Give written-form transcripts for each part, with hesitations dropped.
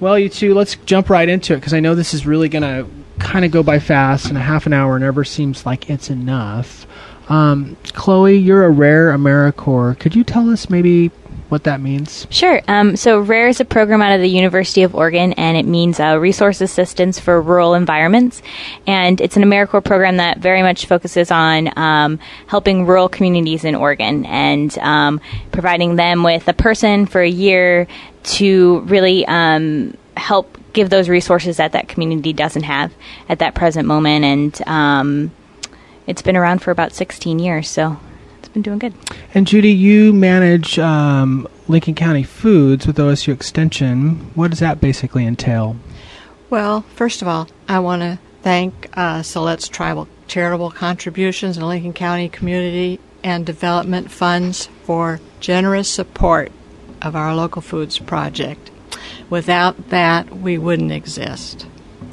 Well, you two, let's jump right into it because I know this is really going to kind of go by fast, and a half an hour never seems like it's enough. Chloe, you're a Rare AmeriCorps. Could you tell us maybe what that means? Sure. So RARE is a program out of the University of Oregon, and it means resource assistance for rural environments. And it's an AmeriCorps program that very much focuses on helping rural communities in Oregon and providing them with a person for a year to really help give those resources that community doesn't have at that present moment. And it's been around for about 16 years, so it's been doing good. And Judy, you manage Lincoln County Foods with OSU Extension. What does that basically entail? Well, first of all, I want to thank Silet's Tribal Charitable Contributions and Lincoln County Community and Development Funds for generous support of our local foods project. Without that, we wouldn't exist.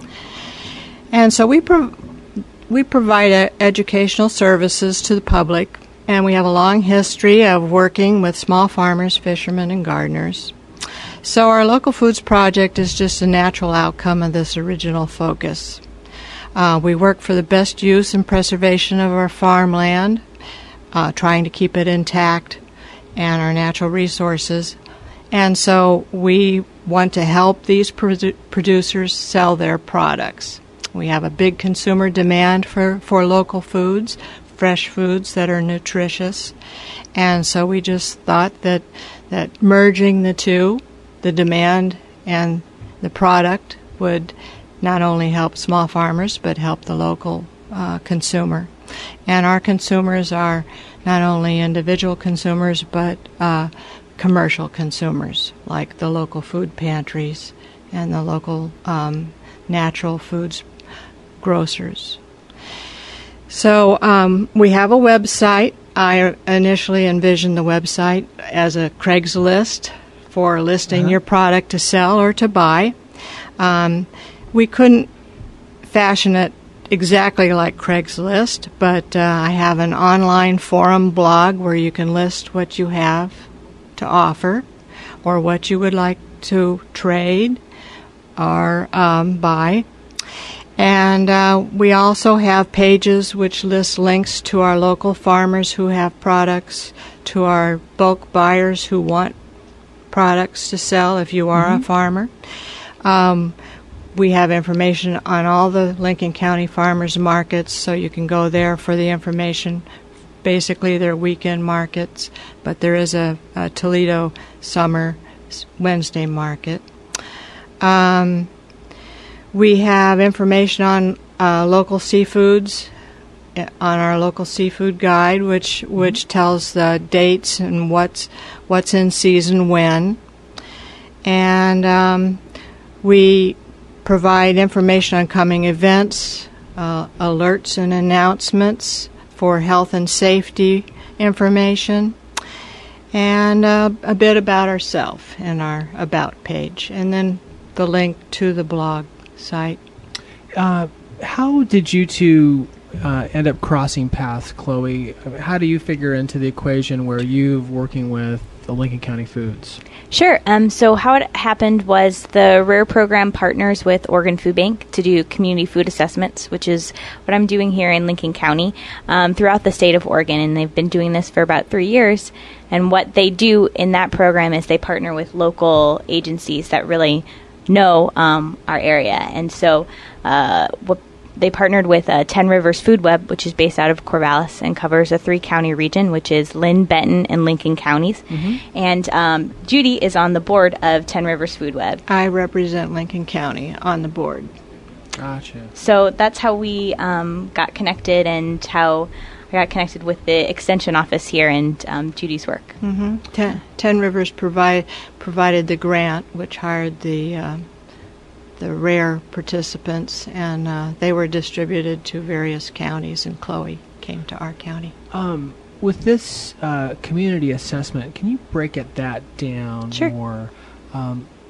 And so we provide educational services to the public, and we have a long history of working with small farmers, fishermen, and gardeners. So our local foods project is just a natural outcome of this original focus. We work for the best use and preservation of our farmland, trying to keep it intact, and our natural resources. And so we want to help these producers sell their products. We have a big consumer demand for local foods, fresh foods that are nutritious. And so we just thought that merging the two, the demand and the product, would not only help small farmers but help the local consumer. And our consumers are not only individual consumers but commercial consumers, like the local food pantries and the local natural foods grocers. So we have a website. I initially envisioned the website as a Craigslist for listing your product to sell or to buy. We couldn't fashion it exactly like Craigslist, but I have an online forum blog where you can list what you have to offer or what you would like to trade or buy. And we also have pages which list links to our local farmers who have products, to our bulk buyers who want products to sell if you are a farmer. We have information on all the Lincoln County farmers markets, so you can go there for the information. Basically, they're weekend markets, but there is a Toledo summer Wednesday market. We have information on local seafoods on our local seafood guide, which tells the dates and what's in season when. And we provide information on coming events, alerts and announcements for health and safety information, and a bit about ourselves in our About page, and then the link to the blog site. How did you two end up crossing paths, Chloe? How do you figure into the equation where you're working with the Lincoln County Foods? Sure. So how it happened was the RARE program partners with Oregon Food Bank to do community food assessments, which is what I'm doing here in Lincoln County throughout the state of Oregon, and they've been doing this for about 3 years. And what they do in that program is they partner with local agencies that really know our area. And so they partnered with Ten Rivers Food Web, which is based out of Corvallis and covers a 3-county region, which is Linn, Benton, and Lincoln counties. And Judy is on the board of Ten Rivers Food Web. I represent Lincoln County on the board. Gotcha. So that's how we got connected, and how I got connected with the extension office here and Judy's work. Ten Rivers provided the grant, which hired the RARE participants, and they were distributed to various counties, and Chloe came to our county. With this community assessment, can you break that down Sure. more?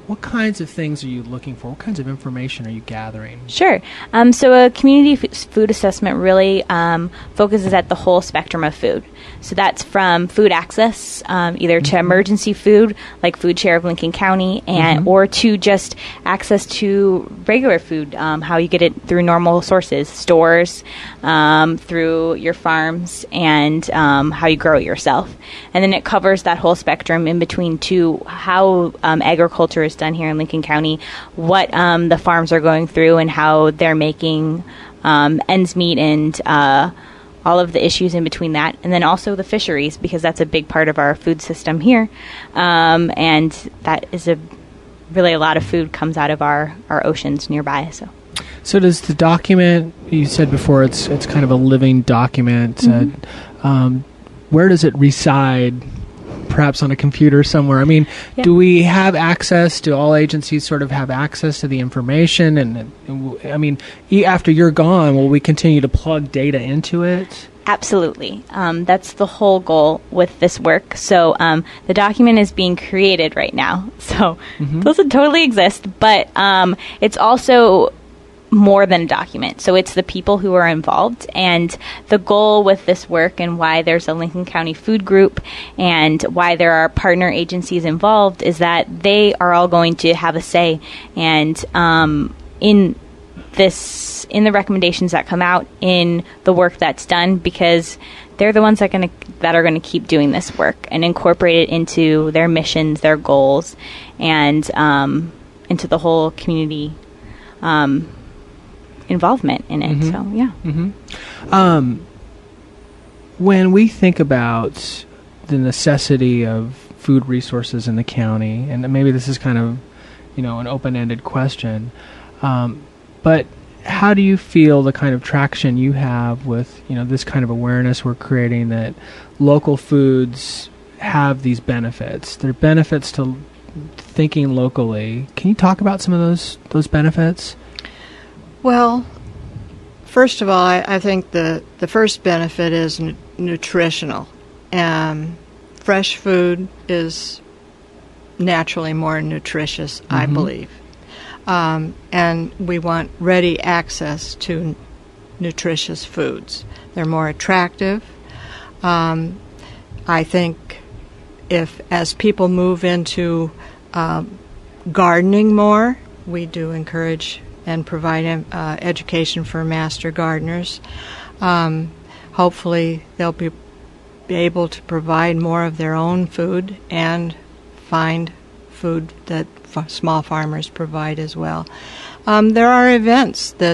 what kinds of things are you looking for? What kinds of information are you gathering? Sure. So a community food assessment really focuses at the whole spectrum of food. So that's from food access, either to emergency food, like Food Share of Lincoln County, and or to just access to regular food, how you get it through normal sources, stores, through your farms, and how you grow it yourself. And then it covers that whole spectrum in between to how agriculture is done here in Lincoln County, what the farms are going through, and how they're making ends meet, and all of the issues in between that, and then also the fisheries, because that's a big part of our food system here, and that is really a lot of food comes out of our oceans nearby. So does the document, you said before, it's kind of a living document. Where does it reside? Perhaps on a computer somewhere. I mean, do we have access? Do all agencies sort of have access to the information? And I mean, after you're gone, will we continue to plug data into it? Absolutely. That's the whole goal with this work. So the document is being created right now. So it doesn't totally exist, but it's also more than a document. So it's the people who are involved, and the goal with this work, and why there's a Lincoln County food group, and why there are partner agencies involved, is that they are all going to have a say, and in the recommendations that come out, in the work that's done, because they're the ones that are going to keep doing this work and incorporate it into their missions, their goals, and into the whole community involvement in it. So when we think about the necessity of food resources in the county, and maybe this is kind of an open-ended question, but how do you feel the kind of traction you have with this kind of awareness we're creating, that local foods have these benefits? There are benefits to thinking locally. Can you talk about some of those benefits? Well, first of all, I think the first benefit is nutritional. Fresh food is naturally more nutritious, I believe. And we want ready access to nutritious foods. They're more attractive. I think as people move into gardening more, we do encourage and provide education for master gardeners. Hopefully they'll be able to provide more of their own food and find food that small farmers provide as well. There are events that,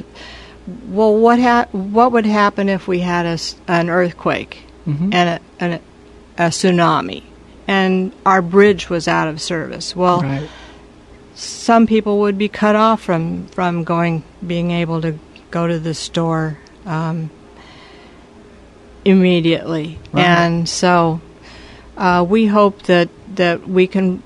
what would happen if we had an earthquake and a tsunami, and our bridge was out of service? Well, right. Some people would be cut off from being able to go to the store immediately. Right. And so we hope that we can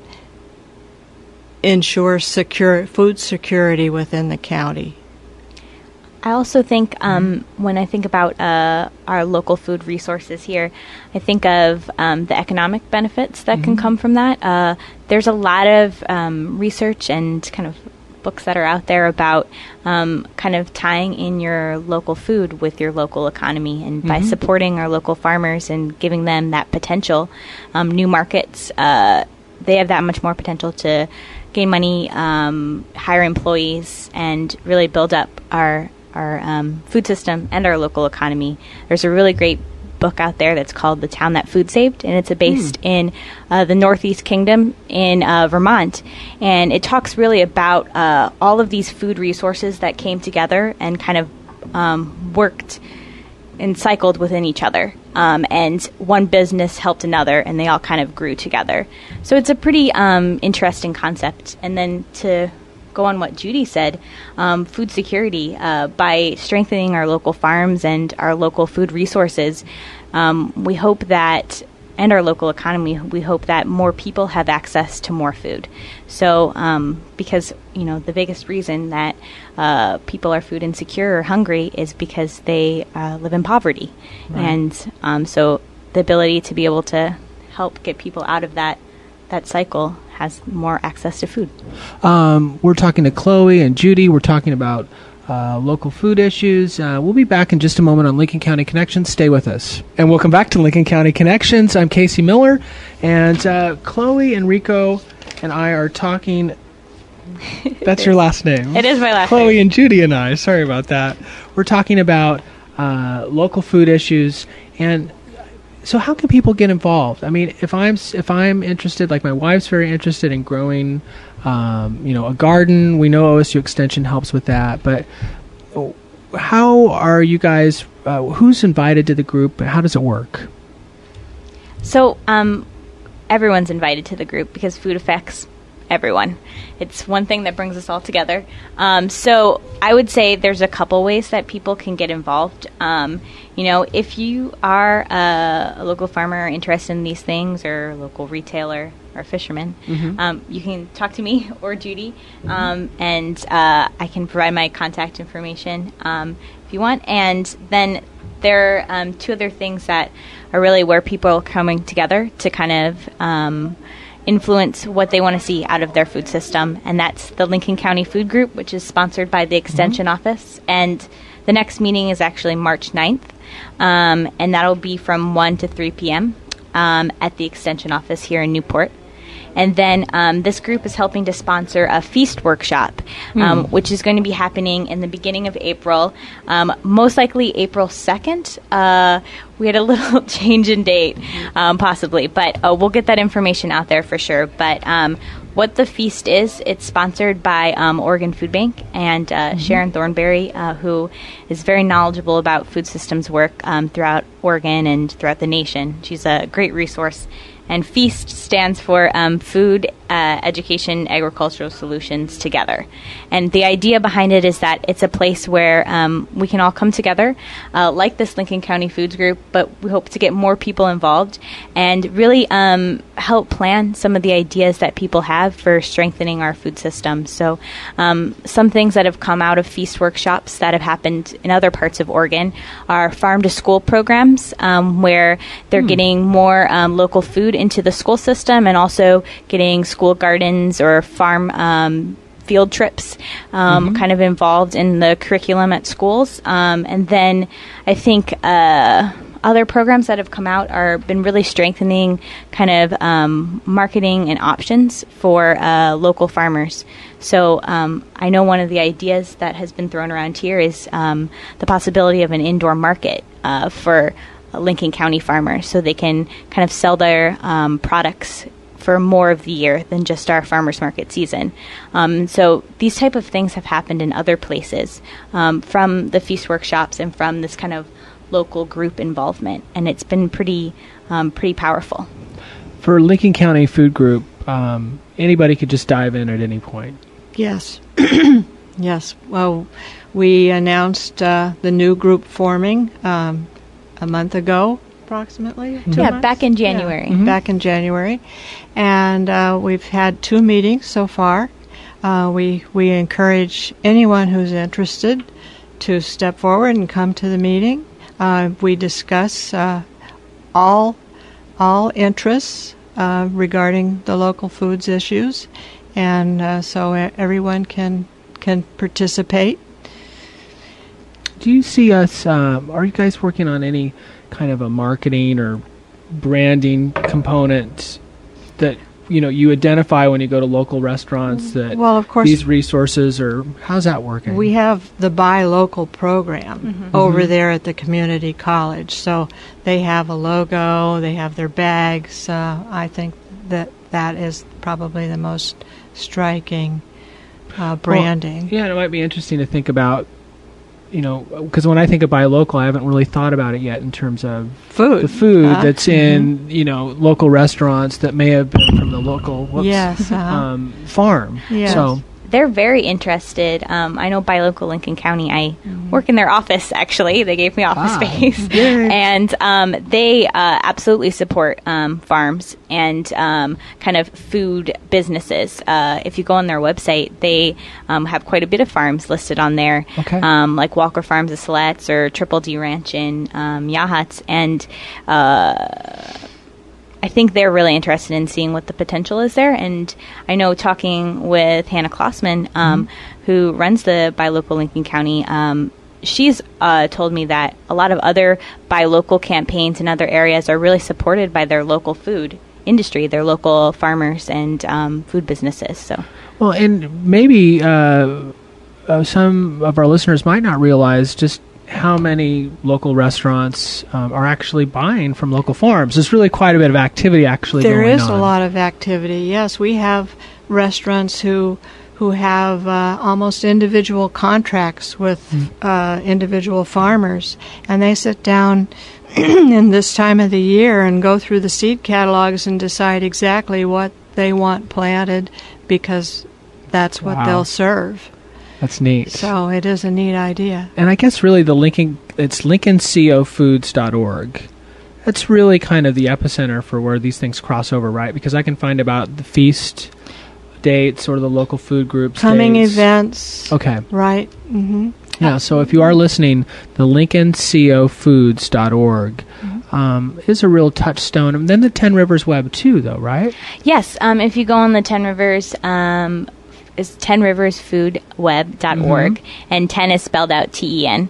ensure food security within the county. I also think when I think about our local food resources here, I think of the economic benefits that can come from that. There's a lot of research and kind of books that are out there about kind of tying in your local food with your local economy, and by supporting our local farmers and giving them that potential, new markets, they have that much more potential to gain money, hire employees, and really build up our food system and our local economy. There's a really great book out there that's called The Town That Food Saved, and it's based in the Northeast Kingdom in Vermont, and it talks really about all of these food resources that came together and kind of worked and cycled within each other, and one business helped another, and they all kind of grew together. So it's a pretty interesting concept. And then to go on what Judy said, food security, by strengthening our local farms and our local food resources, we hope that, and our local economy, we hope that more people have access to more food. So because the biggest reason that people are food insecure or hungry is because they live in poverty. Right. And so the ability to be able to help get people out of that cycle has more access to food. We're talking to Chloe and Judy. We're talking about local food issues. We'll be back in just a moment on Lincoln County Connections. Stay with us. And welcome back to Lincoln County Connections. I'm Casey Miller, and Chloe and Rico and I are talking. That's your last name. It is my last Chloe name. and Judy and I. Sorry about that. We're talking about local food issues. And so how can people get involved? I mean, if I'm interested, like my wife's very interested in growing a garden. We know OSU Extension helps with that, but how are you guys, who's invited to the group? How does it work? So everyone's invited to the group because food affects everyone. It's one thing that brings us all together. So I would say there's a couple ways that people can get involved. If you are a local farmer interested in these things, or a local retailer or fisherman, you can talk to me or Judy, and I can provide my contact information if you want. And then there are two other things that are really where people are coming together to kind of influence what they want to see out of their food system, and that's the Lincoln County Food Group, which is sponsored by the Extension Office. And the next meeting is actually March 9th, and that'll be from 1 to 3 p.m. At the Extension Office here in Newport. And then this group is helping to sponsor a feast workshop, which is going to be happening in the beginning of April, most likely April 2nd. We had a little change in date, possibly, but we'll get that information out there for sure. But what the feast is, it's sponsored by Oregon Food Bank and Sharon Thornberry, who is very knowledgeable about food systems work throughout Oregon and throughout the nation. She's a great resource. And FEAST stands for Food, Education, Agricultural Solutions Together. And the idea behind it is that it's a place where we can all come together, like this Lincoln County Foods Group, but we hope to get more people involved and really help plan some of the ideas that people have for strengthening our food system. So some things that have come out of FEAST workshops that have happened in other parts of Oregon are farm-to-school programs where they're getting more local food into the school system, and also getting school gardens or farm field trips kind of involved in the curriculum at schools. And then I think other programs that have come out are been really strengthening kind of marketing and options for local farmers. So I know one of the ideas that has been thrown around here is the possibility of an indoor market for Lincoln County farmers, so they can kind of sell their products for more of the year than just our farmers market season. So these type of things have happened in other places from the feast workshops and from this kind of local group involvement, and it's been pretty powerful. For Lincoln County Food Group, anybody could just dive in at any point. Yes. Yes. Well, we announced the new group forming a month ago, approximately. 2 months? Back in January. Yeah, back in January. And we've had 2 meetings so far. We encourage anyone who's interested to step forward and come to the meeting. We discuss all interests regarding the local foods issues, and so everyone can participate. Do you see us, are you guys working on any kind of a marketing or branding component that, you identify when you go to local restaurants that well, of course, these resources, or how's that working? We have the Buy Local program over there at the community college. So they have a logo, they have their bags. I think that is probably the most striking branding. Well, yeah, it might be interesting to think about, because when I think of Buy Local, I haven't really thought about it yet in terms of food. The food that's in, local restaurants that may have been from the local farm. Yes. So they're very interested. I know Buy Local Lincoln County, I work in their office, actually. They gave me office space. And they absolutely support farms and kind of food businesses. If you go on their website, they have quite a bit of farms listed on there, like Walker Farms of Siletz or Triple D Ranch in Yachats. And I think they're really interested in seeing what the potential is there. And I know talking with Hannah Klossman, who runs the Buy Local Lincoln County, she's told me that a lot of other Buy Local campaigns in other areas are really supported by their local food industry, their local farmers and food businesses. So, well, and maybe some of our listeners might not realize just how many local restaurants are actually buying from local farms. There's really quite a bit of activity actually going on. There is a lot of activity, yes. We have restaurants who have almost individual contracts with individual farmers, and they sit down in this time of the year and go through the seed catalogs and decide exactly what they want planted because that's what they'll serve. That's neat. So it is a neat idea. And I guess really it's LincolnCoFoods.org. That's really kind of the epicenter for where these things cross over, right? Because I can find about the feast dates or the local food groups. Coming dates. events. Okay. Right. Mm-hmm. Yeah, so if you are listening, the LincolnCoFoods.org is a real touchstone. And then the 10 Rivers web too, though, right? Yes. If you go on the 10 Rivers... is 10riversfoodweb.org, and 10 is spelled out TEN.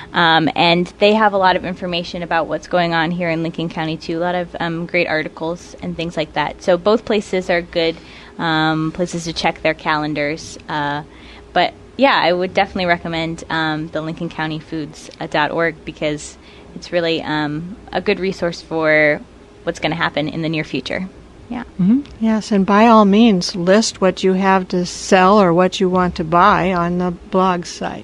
And they have a lot of information about what's going on here in Lincoln County, too. A lot of great articles and things like that. So both places are good places to check their calendars. But, yeah, I would definitely recommend the LincolnCountyFoods.org because it's really a good resource for what's going to happen in the near future. Yeah. Mm-hmm. Yes, and by all means, list what you have to sell or what you want to buy on the blog site.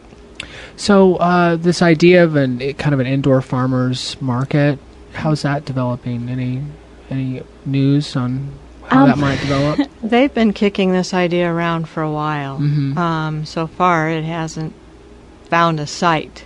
So this idea of kind of an indoor farmers market, how's that developing? Any news on how that might develop? They've been kicking this idea around for a while. Mm-hmm. So far, it hasn't found a site,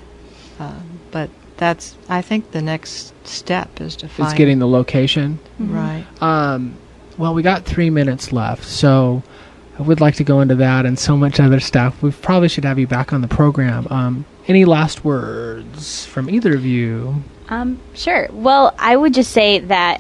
but that's, I think, the next step is to find. It's getting the location, right? Well, we got 3 minutes left, so I would like to go into that and so much other stuff. We probably should have you back on the program. Any last words from either of you? Sure. Well, I would just say that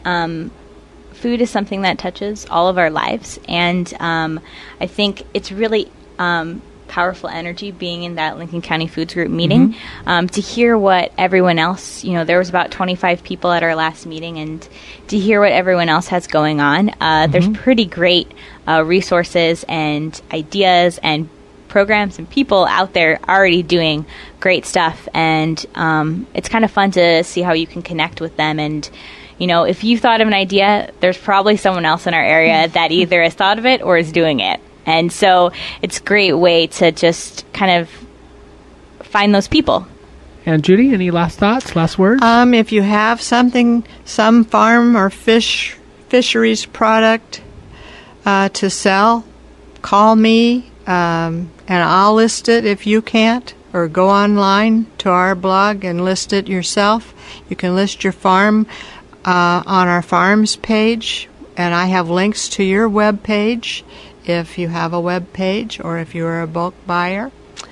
food is something that touches all of our lives, and I think it's really powerful energy being in that Lincoln County Foods Group meeting, to hear what everyone else, there was about 25 people at our last meeting, and to hear what everyone else has going on. There's pretty great resources and ideas and programs and people out there already doing great stuff, and it's kind of fun to see how you can connect with them. And if you thought of an idea, there's probably someone else in our area that either has thought of it or is doing it. And so it's a great way to just kind of find those people. And Judy, any last thoughts, last words? If you have some farm or fisheries product to sell, call me and I'll list it if you can't, or go online to our blog and list it yourself. You can list your farm on our farms page, and I have links to your web page if you have a web page or if you're a bulk buyer.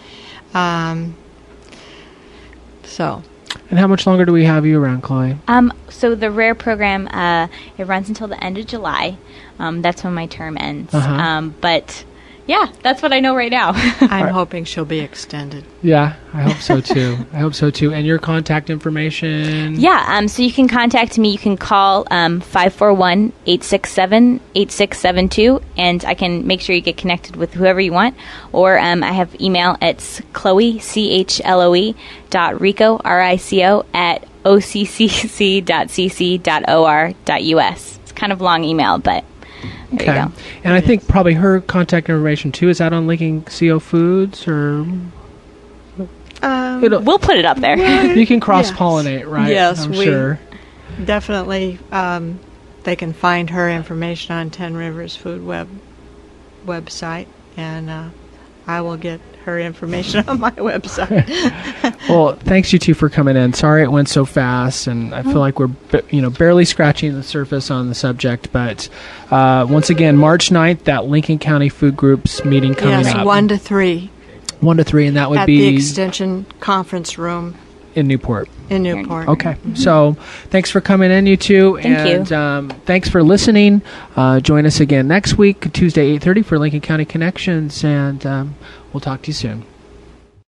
And how much longer do we have you around, Chloe? So the RARE program, it runs until the end of July. That's when my term ends. But yeah, that's what I know right now. I'm hoping she'll be extended. Yeah, I hope so too. And your contact information? Yeah, so you can contact me. You can call 541-867-8672, and I can make sure you get connected with whoever you want. Or I have email. It's Chloe, CHLOE, .rico, RICO, at occc.cc.or.us. It's kind of a long email, but there you go. And I think probably her contact information too, is that on Lincoln CO Foods, or we'll put it up there. You can cross-pollinate, right? Yes, I'm sure. Definitely. They can find her information on 10 Rivers Food website, and I will get her information on my website. Well, thanks you two for coming in. Sorry it went so fast, and I feel like we're barely scratching the surface on the subject. But once again, March 9th, that Lincoln County Food Group's meeting coming up. Yes, 1 to 3. 1 to 3, and that would at be the Extension Conference Room in Newport. In Newport. Okay. So thanks for coming in, you two. Thank you. Thanks for listening. Join us again next week, Tuesday, 8:30 for Lincoln County Connections, and we'll talk to you soon.